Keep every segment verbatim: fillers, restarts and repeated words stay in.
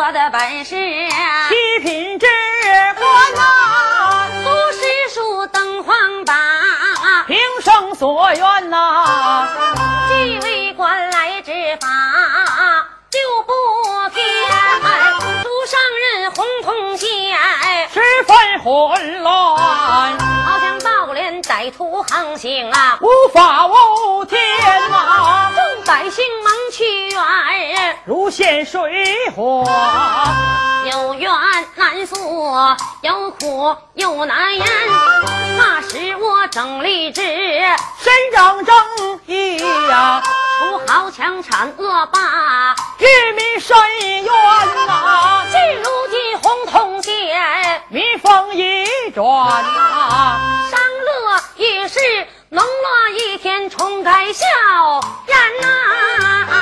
我的本事， 七品之官呐， 苏轼书登皇榜， 平生所愿呐， 既为官来执法就不偏，主上任红通县， 十分混乱， 好像暴敛歹徒横行啊， 无法无天呐， 众百姓蒙屈冤， 如陷水火， 有冤难诉，有苦又难言，怕使我整理之， 伸张正义呀， 不好强铲恶霸， 与民伸冤呐， 至如今红通县， 民风一转呐， 商乐也是农乐一天重改笑颜呐。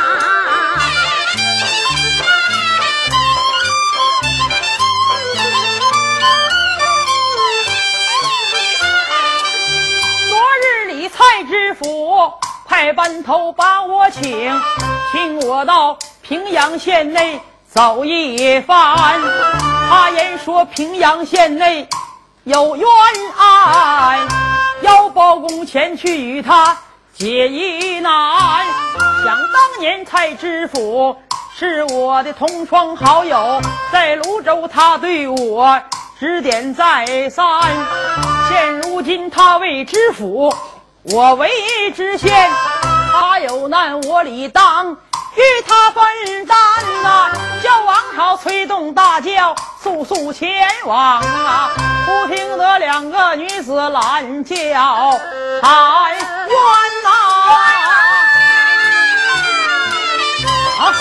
昨日里蔡知府派班头把我请，请我到平阳县内走一番。他言说平阳县内有冤案，要包公前去与他解疑难。想当年蔡知府是我的同窗好友，在泸州他对我指点再三，现如今他为知府，我为知县，他有难我理当与他分担呐、啊，叫王朝催动大轿速速前往啊！忽听得两个女子拦轿喊冤呐！啊！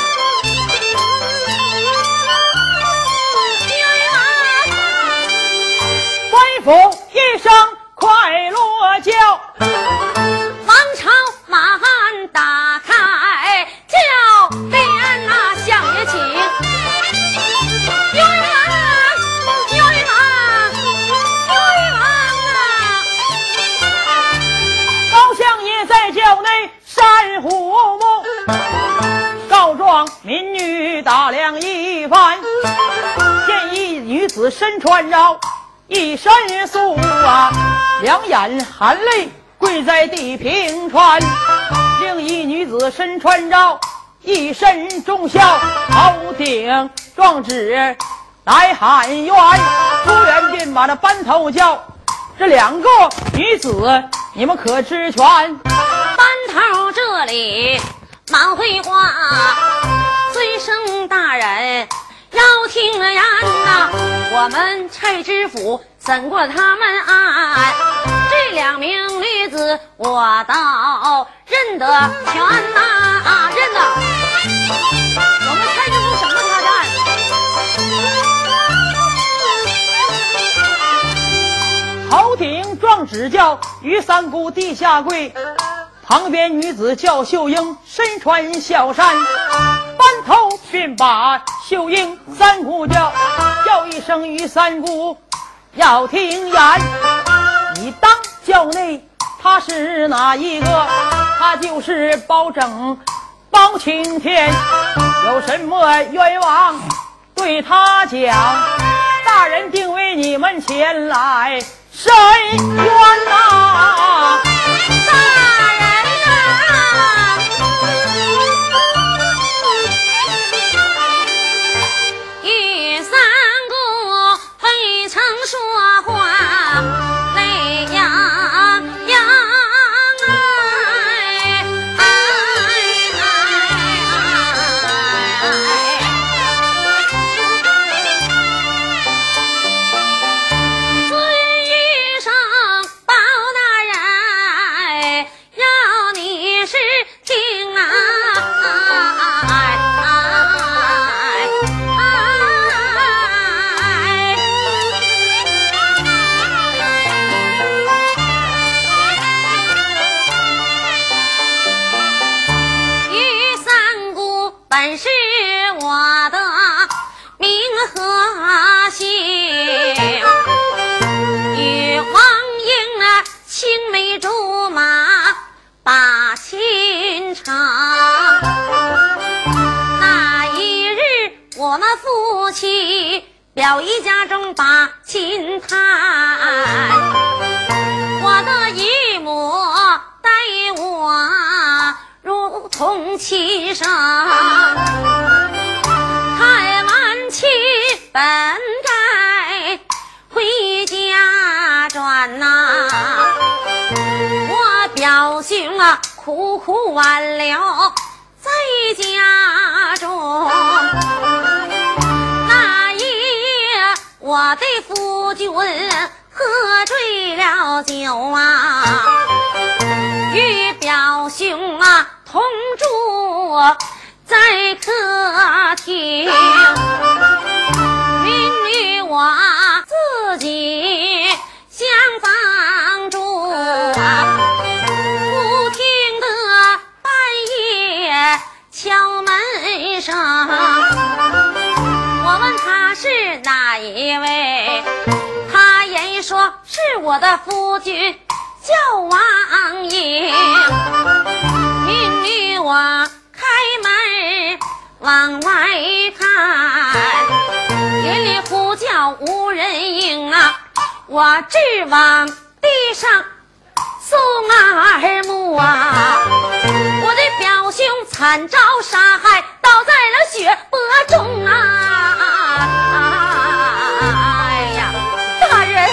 官府一声快落轿， 王朝马鞍打开，叫鞭呐响也起，冤枉冤枉冤枉啊！ 高相爷在轿内山虎目，告状民女打量一番，见一女子身穿绕，一身素啊，两眼含泪跪在地平川，另一女子身穿绕，一身重孝，头顶状纸来喊冤。朱元便把那班头叫，这两个女子你们可知全？ 班头这里忙回话，尊生大人要听言呐，我们蔡知府审过他们案，这两名女子我倒认得全呐、啊，认得。我们蔡知府审过他的案。 头顶状纸叫于三姑地下跪，旁边女子叫秀英身穿孝衫，班头便把秀英三姑叫，叫一声于三姑要听言。你当轿内他是哪一个？他就是包拯包青天，有什么冤枉对他讲，大人定为你们前来伸冤呐！ 大人啊，玉三姑未曾说话，泪洋洋哎哎尊一声包大人起表姨家中把亲谈，我的姨母待我如同亲生，看完亲本该回家转呐，我表兄啊苦苦挽留在家中，那夜我的夫君喝醉了酒啊，与表兄啊同住在客厅，允与我自己相房住啊，不听得半夜敲门声，我问他是哪一位，他言说是我的夫君叫王英，允与我开门往外看，夜里呼叫无人应啊，我直往地上送耳目啊，我的表兄惨遭杀害，倒在了血泊中啊！哎呀，大人，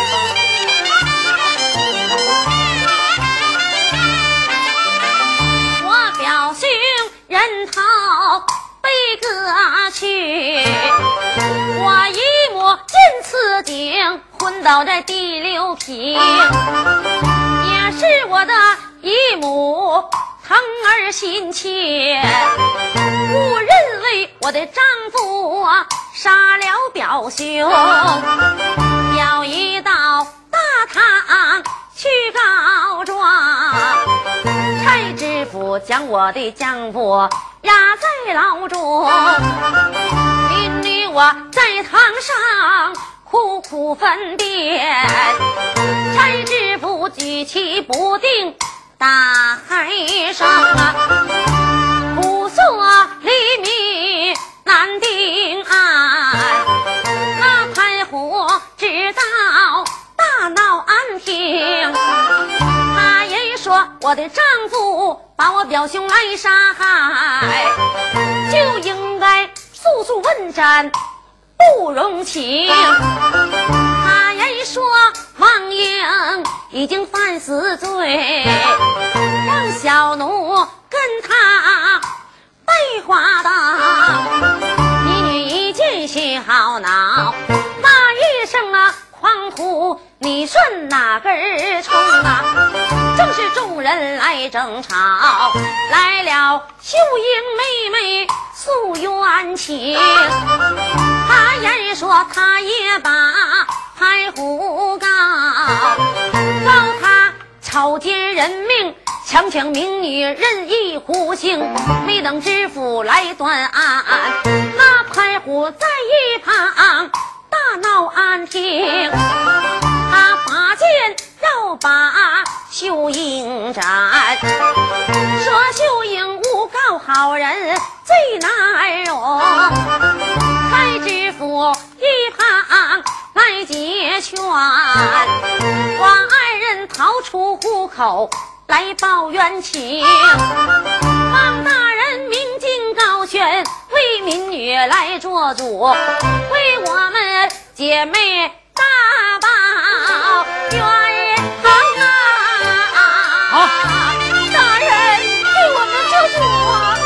我表兄人头被割去，我姨母见此景昏倒在第六平，也是我的姨母疼儿心切，误认为我的丈夫杀了表兄，表姨到大堂去告状，蔡知府将我的丈夫押在牢中，邻里我在堂上苦苦分辨，蔡知府举棋不定大海上啊，苦诉黎明难定案，那潘虎知道大闹安平，他言说我的丈夫把我表兄来杀害，就应该速速问斩不容情，他言说王英已经犯死罪，让小奴跟他背花当，一女一见心好恼，那一声啊狂呼，你顺哪根冲啊，正是众人来争吵，来了秀英妹妹诉冤情，他言说他也把潘虎告，告他草菅人命，强抢民女，任意胡行，没等知府来断案，那潘虎在一旁大闹安平，他拔剑要把秀英斩，说秀英诬告好人最难容，蔡知府一旁来解劝，王二人逃出户口来报冤情，王大人明镜高悬，为民女来做主，为我们姐妹大报冤枉啊！ 好， 大人为我们做主。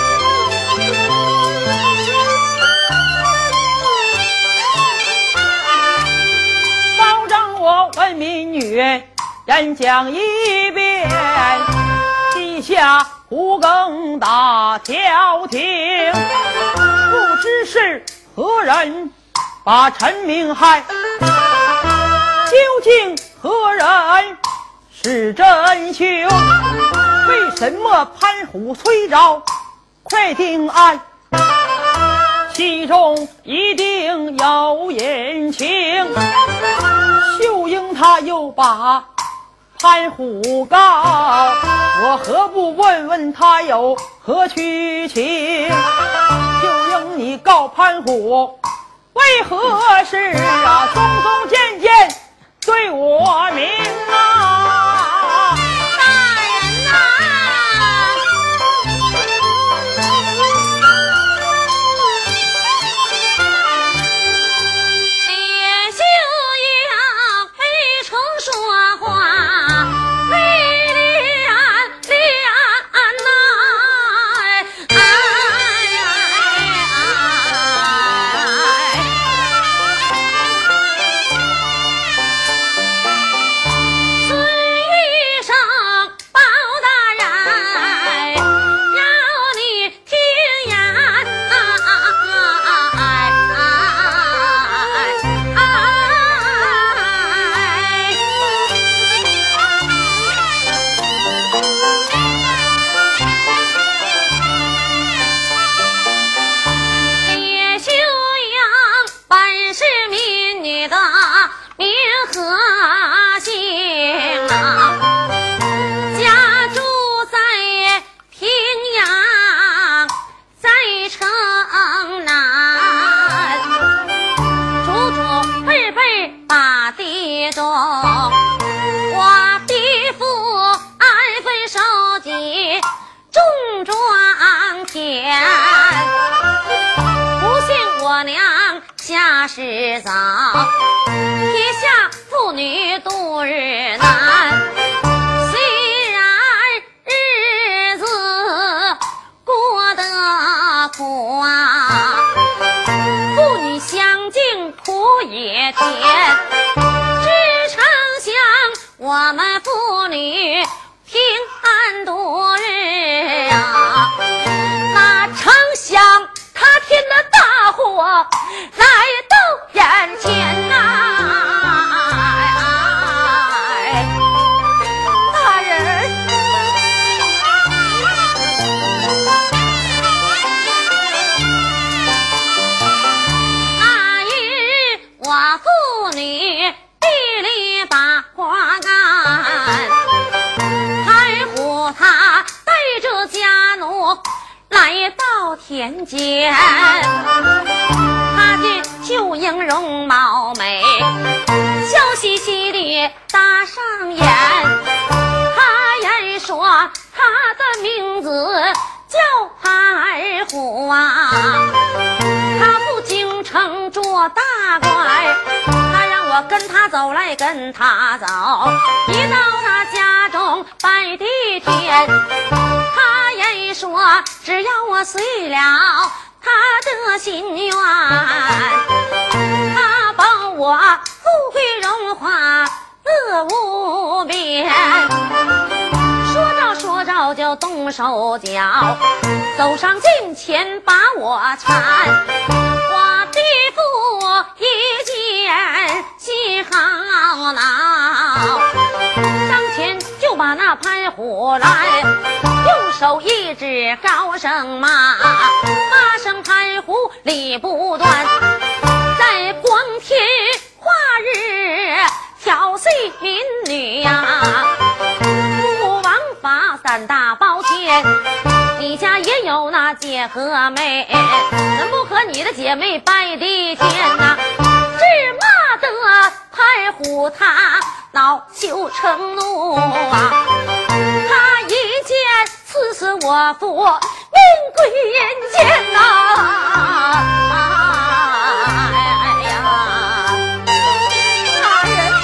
保障我问民女演讲一遍，地下胡更大调停，不知是何人把陈明害，究竟何人是真凶？为什么潘虎催召快定案？其中一定有隐情。秀英他又把潘虎告，我何不问问他有何屈情？秀英你告潘虎为何事啊？宗宗渐渐对我明啊！ 大人呐、烈秀阳非常说话，为脸脸呐，哎孙医生包大人要你听言，烈秀阳本是民女的名和姓啊，家住在平阳，在城南，祖祖辈辈把地种，我地父安分守己种庄田，不幸我娘下世早，天下妇女度日难。虽然日子过得苦啊，妇女相敬苦也甜，只常想我们妇女平安度日啊，那常想他天的大祸来到眼前呐、哎大人，那一日我妇女地里把活干，太虎他带着家奴来到田间，他见秀英容貌美，笑嘻嘻地搭上眼，他言说他的名字叫二虎啊，他赴京城做大官，他让我跟他走来跟他走，一到他家中拜地天，他言说只要我遂了他的心愿，他保我富贵荣华乐无边，说着说着就动手脚，走上近前把我缠，我地父一见心好恼，上前就把那潘虎来，用手一指高声骂，骂声潘虎理不断，在光天化日挑衅民女呀、父王法三大宝剑，你家也有那姐和妹，怎不和你的姐妹拜地天呐、只骂得潘虎他恼羞成怒啊，他一剑刺死我父命归阴间呐、哎呀大人，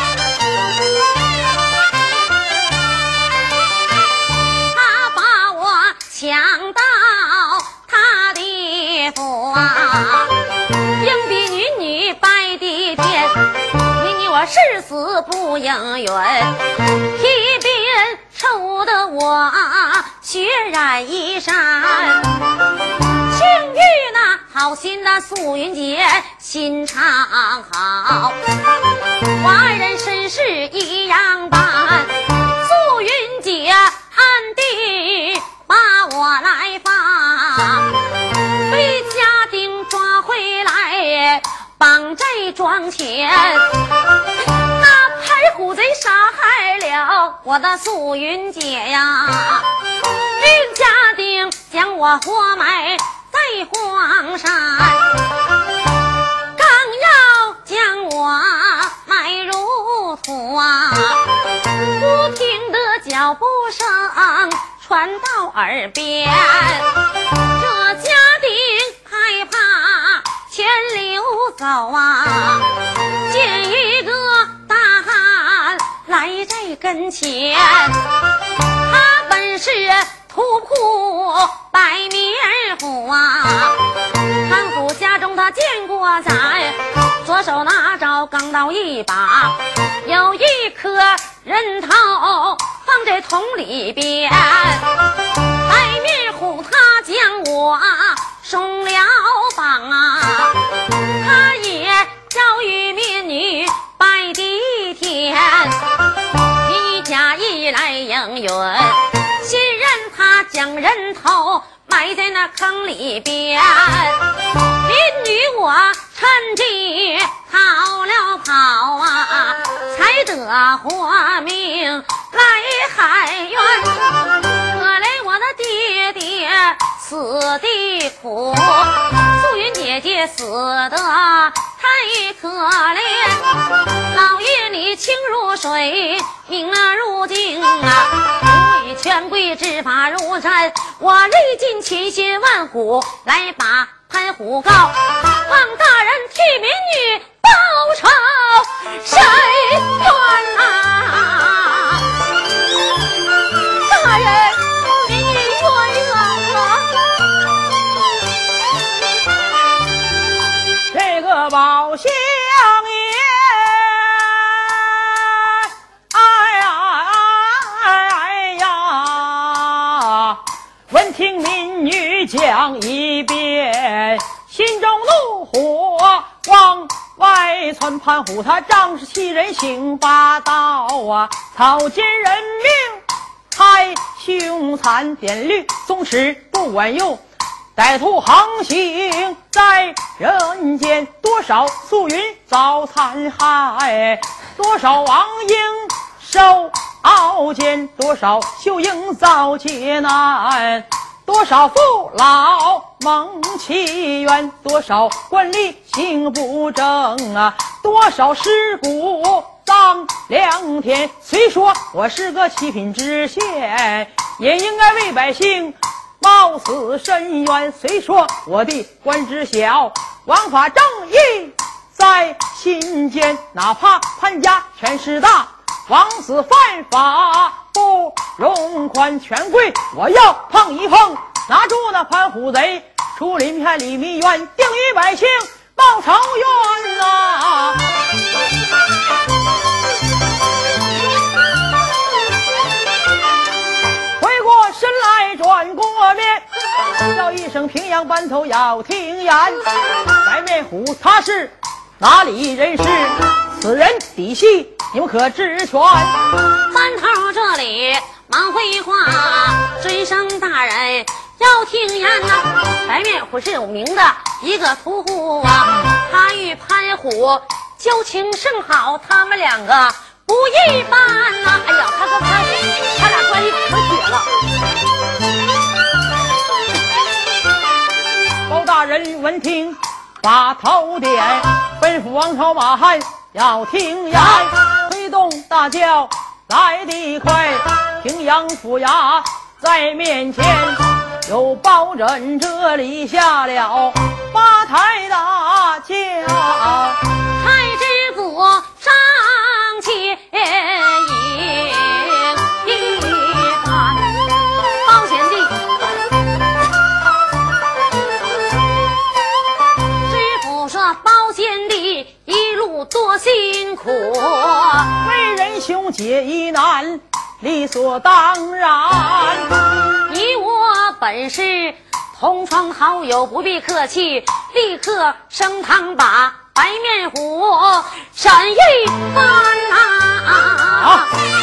他把我抢到他的府啊，硬逼女女拜地天，你你我誓死不应允，一边抽得我血染衣衫，幸遇那好心的素云姐心肠好，我二人身世一样般，素云姐暗地把我来放，被家丁抓回来绑在庄前，那排虎贼杀害了我的素云姐呀，令家丁将我活埋在荒山，刚啊，不停的脚步声传到耳边，这家丁害怕前流走啊，见一个大汉来在跟前，他本是突扑百面虎啊，看虎家中他见过咱，左手拿着钢刀一把，有一颗人头放在桶里边，白面虎他将我松了绑啊，他也教育面女拜地天，一甲一来应允，信任他将人头埋在那坑里边，民女我趁机逃了跑啊，才得活命来海远，可怜我的爹爹死的苦，素云姐姐死的太可怜，老爷你情如水，命如镜啊，为权贵执法如山，我历尽千辛万苦来把潘虎告，望大人替民女报仇伸冤啊！大人，民女冤冤啊！ 这个宝相爷，哎呀哎呀，闻听民女讲一遍，心中怒火往外窜，潘虎他仗势欺人行霸道啊，草菅人命太凶残，典律松弛不管用，歹徒横行在人间，多少素云遭残害，多少王英受熬煎，多少秀英遭劫难，多少父老蒙其冤，多少官吏行不正啊，多少尸骨丧良田。虽说我是个七品知县，也应该为百姓冒死申冤。虽说我的官职小，王法正义在心间，哪怕潘家权势大，枉死犯法不容宽。权贵我要碰一碰，拿住那潘虎贼，出林片李密冤，定于百姓报仇冤啊！回过身来转过面，叫一声平阳班头要听言，白面虎他是哪里人士？此人底细你们可知全？ 班头这里忙回话，尊声大人要听言呐、啊。白面虎是有名的一个屠户啊，他与潘虎交情甚好，他们两个不一般呐、啊。哎呀，他跟潘虎他俩关系可铁了。 包大人闻听把头点，吩咐王朝马汉要听言，推动大轿来得快，平阳府衙在面前，有包拯这里下了八抬大轿， 太知府上前迎一番，包贤弟知府说包贤弟一路多辛苦， 为人兄解疑难理所当然， 你我本是同窗好友，不必客气，立刻升堂把白面虎审一番啊！ 啊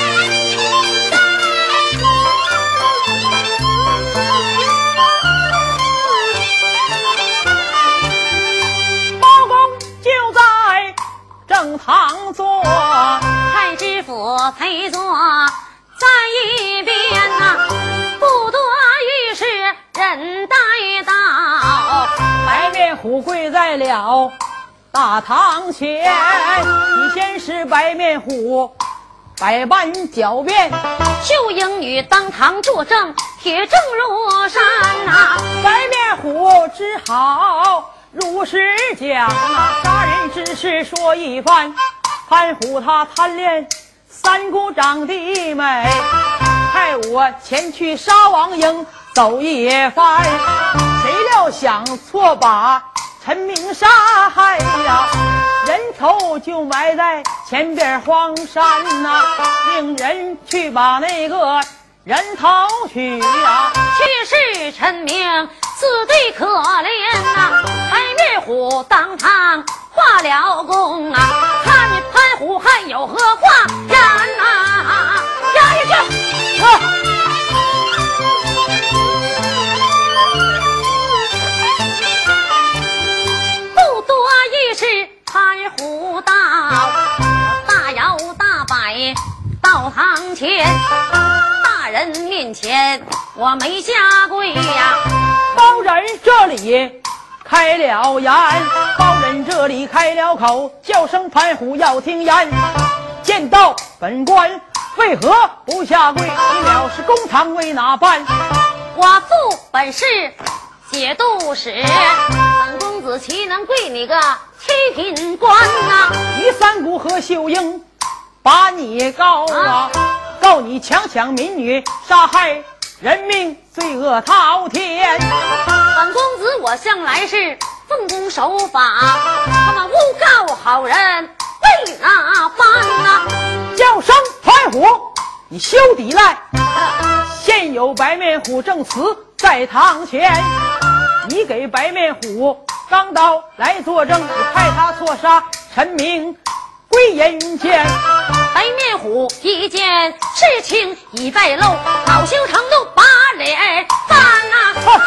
包公就在正堂坐， 太知府陪坐在一边呐、啊，不多于是人带到， 白面虎跪在了大堂前，你先是白面虎百般狡辩。 秀英女当堂作证，铁证如山呐、啊。 白面虎只好如实讲啊，杀人之事说一番。潘虎他贪恋三姑长得美，派我前去杀王英走一番。谁料想错把陈明杀害呀，人头就埋在前边荒山呐、啊，令人去把那个人头取呀。 去世陈明死对可怜呐、啊，白面虎当堂画了功啊，看你潘虎还有何话言呐？押下去。啊不多一时，潘虎到，大摇大摆到堂前，大人面前我没下跪呀。 包人这里开了言，包人这里开了口，叫声潘虎要听言。见到本官为何不下跪？你藐视公堂为哪般？ 我负本是节度使，本公子岂能跪你个七品官呐、啊？ 你三姑和秀英把你告啊，告你强抢民女，杀害人命，罪恶滔天。 本公子我向来是奉公守法，他们诬告好人为哪般呐、啊？ 叫声潘虎，你休抵赖！现有白面虎证词在堂前，你给白面虎钢刀来作证，你派他错杀陈明归阴间。 白面虎一见事情已败露，恼羞成怒把脸翻呐、啊！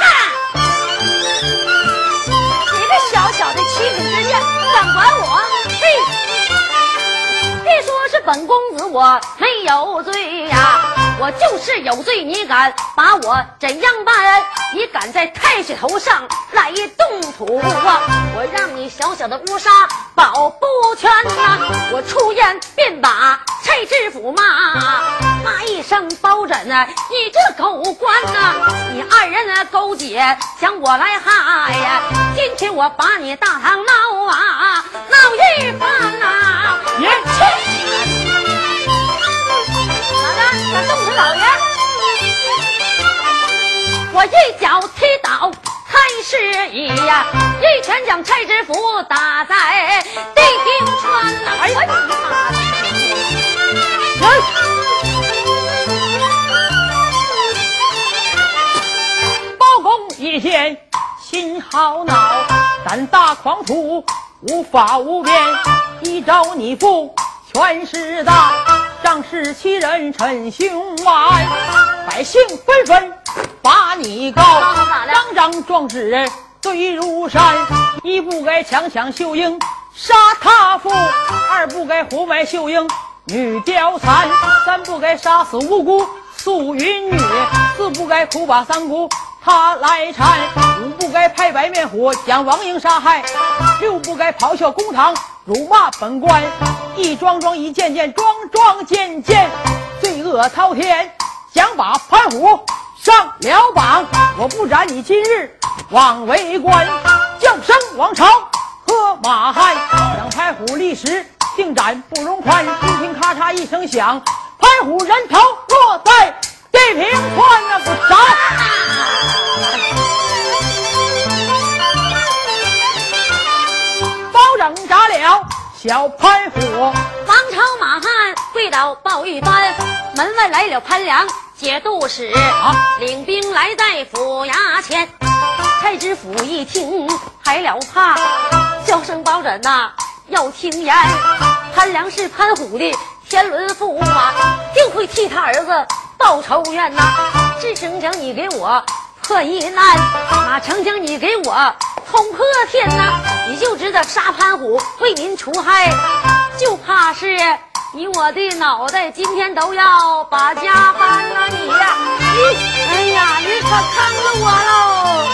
你个小小的七品之下，敢管我？嘿！别说是本公子我没有罪呀、啊，我就是有罪，你敢把我怎样办？你敢在太师头上来动土啊！我让你小小的乌纱保不全呐、啊！我出言便把蔡知府骂，骂一声包拯啊，你这狗官呐、啊！你二人啊勾结，将我来害呀！今天我把你大堂闹啊，闹一番呐、啊！ 爷去！哪个？敢动我老爷？我一脚踢倒太师爷呀，一拳将蔡知府打在地平川呐！哎呀，你妈的！ 包公一见心好恼，胆大狂徒无法无边，一招你负全是大，仗势欺人逞凶顽，百姓纷纷把你告，张张壮志堆如山，一不该强抢秀英杀他父，二不该活埋秀英女貂蝉，三不该杀死无辜素云女，四不该苦把三姑他来缠，五不该派白面虎将王英杀害，六不该咆哮公堂辱骂本官，一桩桩一件件桩桩件件罪恶滔天，想把潘虎上了榜，我不斩你今日枉为官，叫声王朝和马汉，让潘虎立时定斩不容宽。只听咔嚓一声响，潘虎人头落在地平川那不少。包拯斩了小潘虎， 王朝马汉跪倒报一番，门外来了潘良节度使， 啊、 领兵来在府衙前。蔡知府一听害了怕，叫声包拯呐、啊，要听言。潘良是潘虎的天伦驸马，定会替他儿子报仇怨呐、啊。只成将你给我破一难，哪成将你给我捅破天呐！你就知道杀潘虎为民除害，就怕是你我的脑袋今天都要把家搬啊你呀！你哎呀，你可坑了我喽！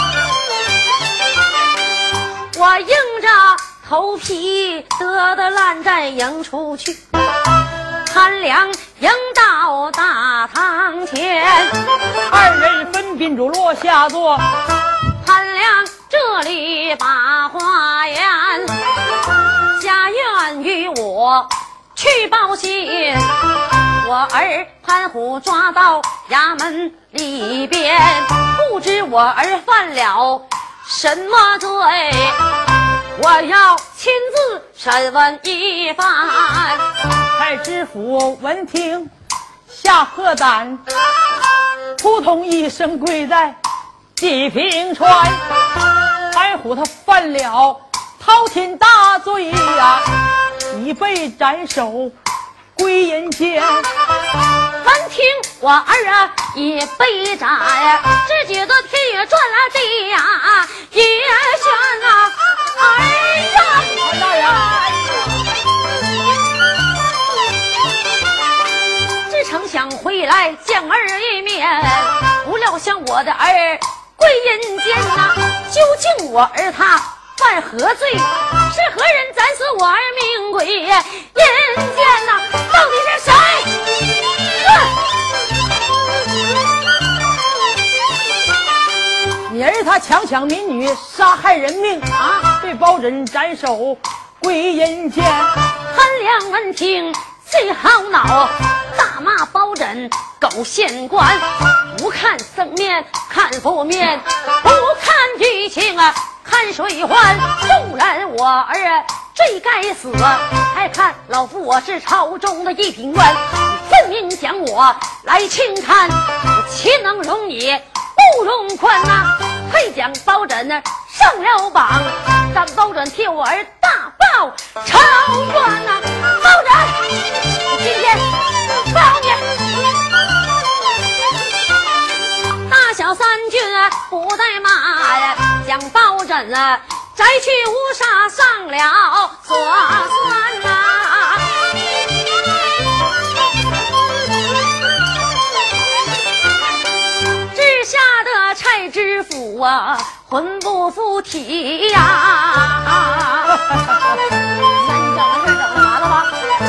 我硬着头皮得的烂战迎出去，潘潘良迎到大堂前， 二人分宾主落下座。 潘良这里把话言，家院与我去报信，我儿潘虎抓到衙门里边，不知我儿犯了什么罪，我要亲自审问一番。 太知府闻听下喝胆，扑通一声跪在地平川。潘虎他犯了滔天大罪呀、啊，已被斩首归阴间。 闻听我儿啊已被斩，只觉得天也转了，地呀也旋啊，儿呀潘大人， 只曾想回来见儿一面，不料想我的儿归阴间呐、啊，究竟我儿他犯何罪？是何人斩死我儿命归阴间呐、啊？到底是谁？ 你儿他强抢民女，杀害人命啊！被包拯斩首归阴间。 潘良闻听最好恼，大骂包拯狗县官，不看僧面看佛面，不看剧情啊看水患。纵然我儿罪该死，还看老夫我是朝中的一品官，分明将我来轻看，我岂能容你不容宽呐、啊？配将包拯呢上了榜，让包拯替我儿大报仇冤呐、啊！包拯，我今天报你！大小三军啊不怠慢呀，将包拯啊摘去乌纱上了所算呐、啊。治下的差知府啊魂不附体呀、啊！那你整完事整啥了吧？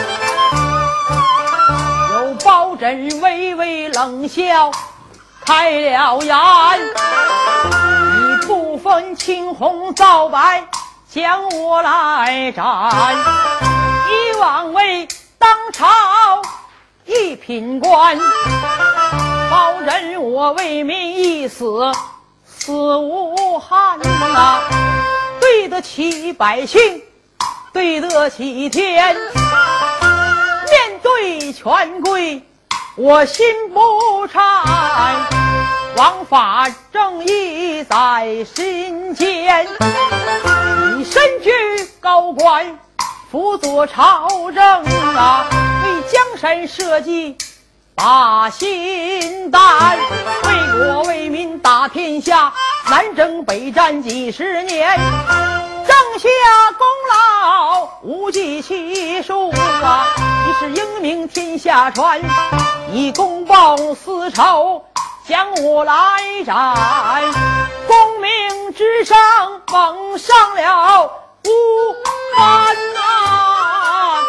有包拯微微冷笑，开了言：你不分青红皂白，将我来斩，以往为当朝一品官。包拯我为民一死，死无憾呐、啊，对得起百姓，对得起天。面对权贵，我心不颤，王法正义在心间。你身居高官，辅佐朝政啊，为江山社稷把心担，为国为民打天下，南征北战几十年，挣下功劳无计其数啊！你是英名天下传，以公报私仇，将我来斩，功名之上蒙上了无憾啊！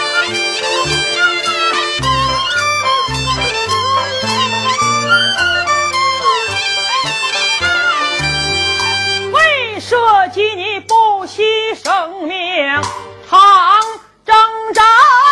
社稷你不惜生命长征战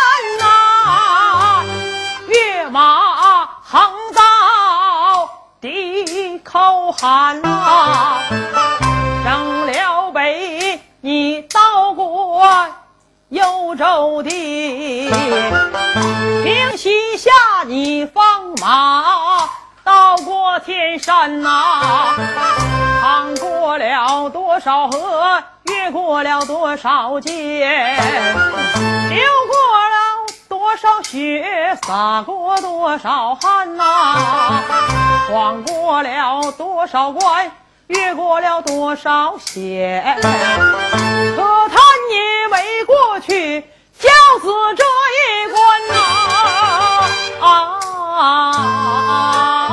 呐、啊，跃马横刀地口喊呐、啊，征了北你到过幽州地，平西下你放马到过天山呐、啊，趟过了多少河，越过了多少界，流过了多少血，洒过多少汗呐、啊，闯过了多少关，越过了多少险，可叹也没过去教子这一关呐、啊！啊啊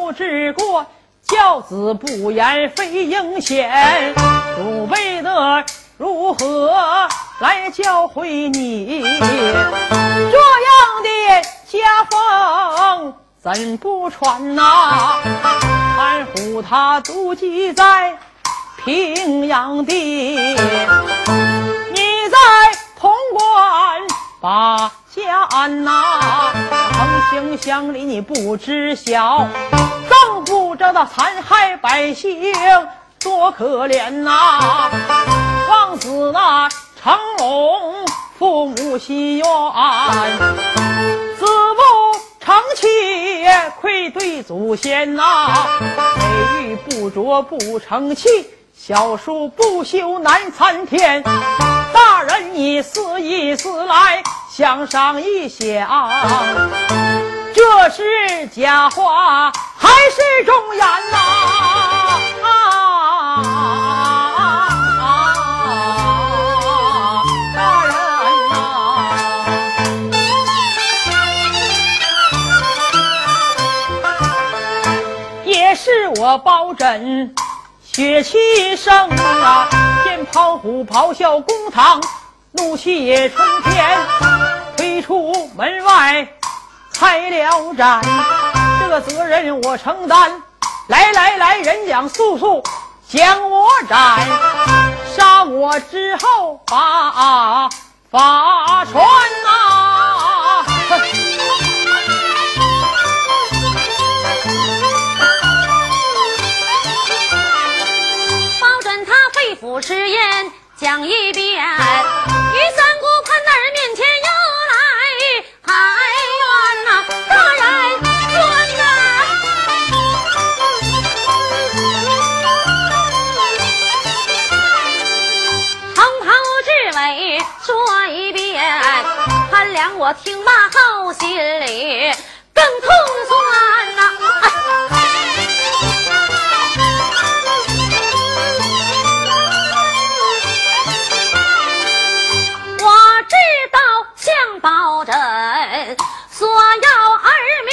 谋治国，教子不言非应贤。祖辈的如何来教诲你？这样的家风怎不传呐？潘虎他独居在平阳地，你在潼关把家安呐，横行乡里你不知晓，脏不知道残害百姓多可怜呐！望子那成龙父母心愿，子不成器愧对祖先呐！美玉不琢不成器，小树不修难参天。大人你思一思来，想上一想，这是假话还是忠言呐？啊啊啊！大人呐，也是我包拯血气盛啊！见庞虎咆哮公堂，怒气冲天，推出门外开了战。这个责任我承担，来来来，人将速速将我斩，杀我之后把法传呐！ 包拯他肺腑之言讲一遍，于三姑潘大人面前又来喊冤呐，大人冤呐！长袍之尾说一遍，潘良我听罢后心里更痛酸呐、哎像包拯索要儿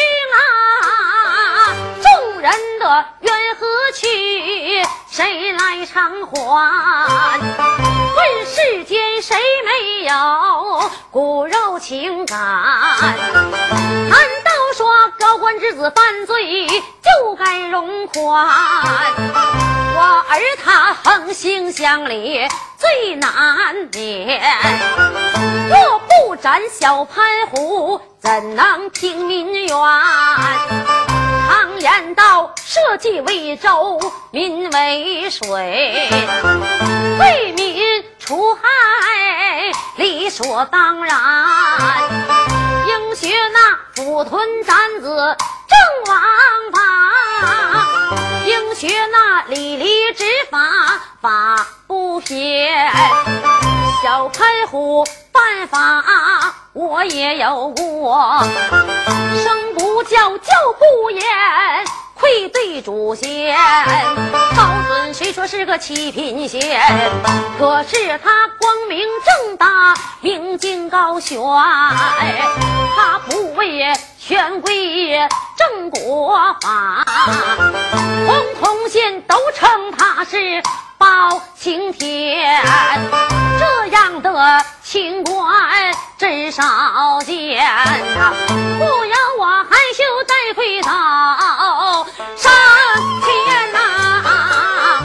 命啊，众人的冤何去？谁来偿还？问世间谁没有骨肉情感？难道说高官之子犯罪就该容宽？我儿他横行乡里最难免，若不斩小潘虎，怎能平民怨？常言道，社稷为舟，民为水，为民除害理所当然。应学那斧臀斩子正王法，应学那理理之法法不偏。小潘虎办法我也有过，生不教教不严，愧对祖先。高准虽说是个七品县，可是他光明正大，名经高悬，他不为权贵正国法，统统县都称他是包青天。这样的清官真少见啊！不要我害羞再推倒上天呐、啊！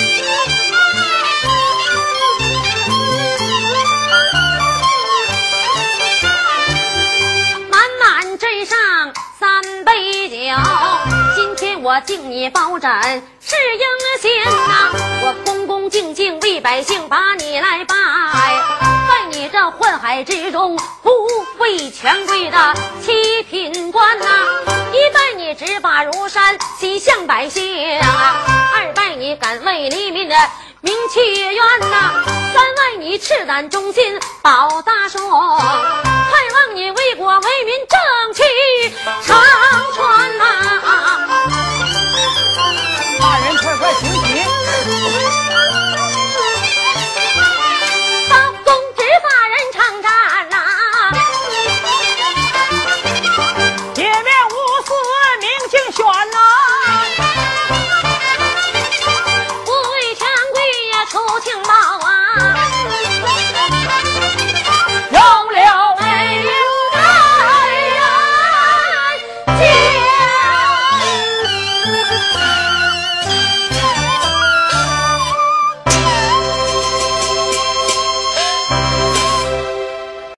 满满斟上三杯酒，今天我敬你包拯是应贤呐！我恭恭敬敬为百姓把你来拜，拜你这宦海之中不为权贵的七品官呐、啊！一拜你执法如山，心向百姓啊！二拜你敢为黎民的名气冤呐、啊！三拜你赤胆忠心保大宋，还望你为国为民争气